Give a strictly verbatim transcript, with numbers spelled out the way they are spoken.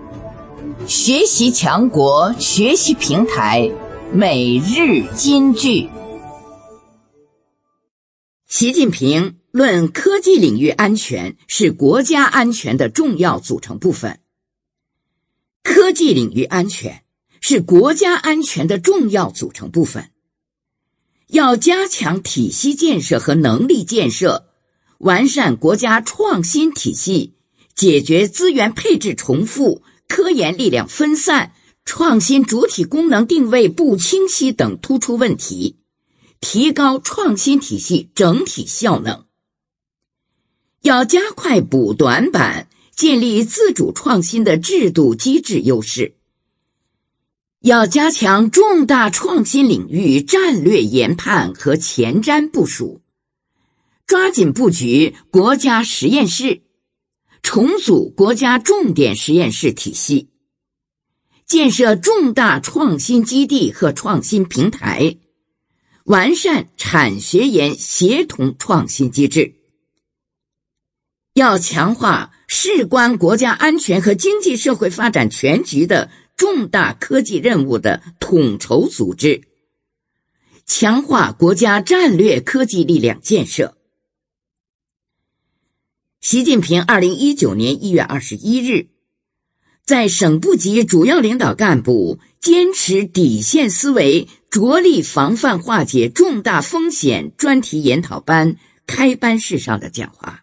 学习强国学习平台每日金句。习近平论科技领域安全是国家安全的重要组成部分。科技领域安全是国家安全的重要组成部分。要加强体系建设和能力建设，完善国家创新体系，解决资源配置重复、科研力量分散、创新主体功能定位不清晰等突出问题，提高创新体系整体效能。要加快补短板，建立自主创新的制度机制优势。要加强重大创新领域战略研判和前瞻部署，抓紧布局国家实验室，重组国家重点实验室体系，建设重大创新基地和创新平台，完善产学研协同创新机制。要强化事关国家安全和经济社会发展全局的重大科技任务的统筹组织，强化国家战略科技力量建设。习近平二零一九年一月二十一日在省部级主要领导干部坚持底线思维，着力防范化解重大风险专题研讨班开班式上的讲话。